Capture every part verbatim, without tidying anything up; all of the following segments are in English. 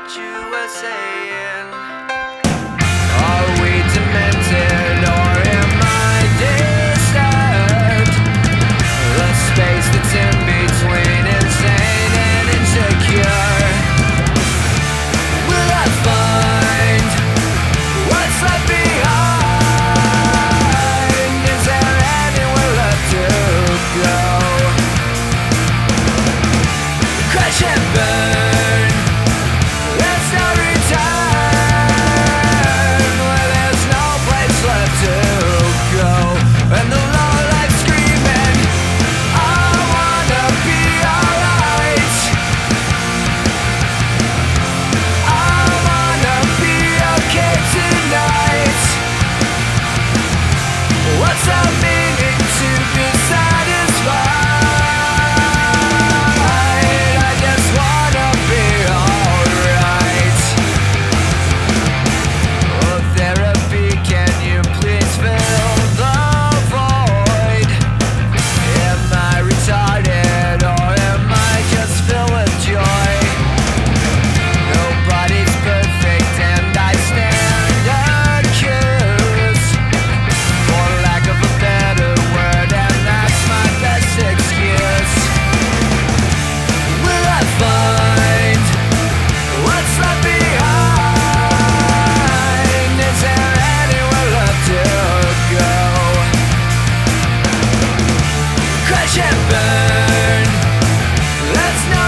you were saying. Are we demented or am I disturbed? The space that's in between insane and insecure. Will I find what's left behind? Is there anywhere left to go? Crash and burn, there's no return, where there's no place left to go. And the low life screaming, I wanna be alright. I wanna be okay tonight. What's the meaning to be satisfied? I just wanna be alright. Oh, therapy, can you please fill the void? Am I retarded or am I just filled with joy? Nobody's perfect and I stand accused, for lack of a better word, and that's my best excuse. Will I find what's left behind? Is there anywhere left to go? Crash and burn, there's no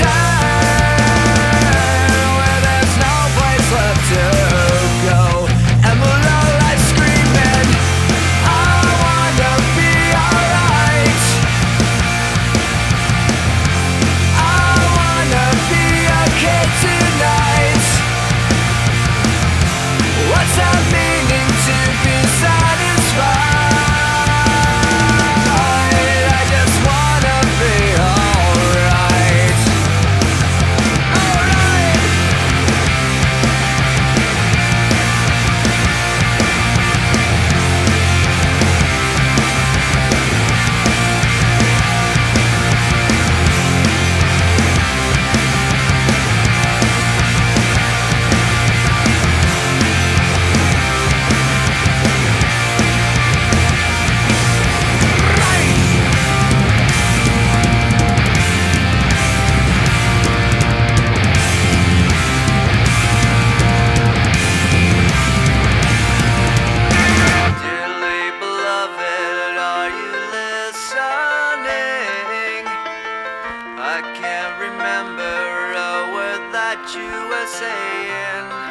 return, where there's no place left to go. And the low life screaming, I wanna be alright. I wanna be okay tonight. What's the meaning to be satisfied? I just wanna be alright. Alright. Dearly beloved, are you listening? I can't remember a word that you were saying.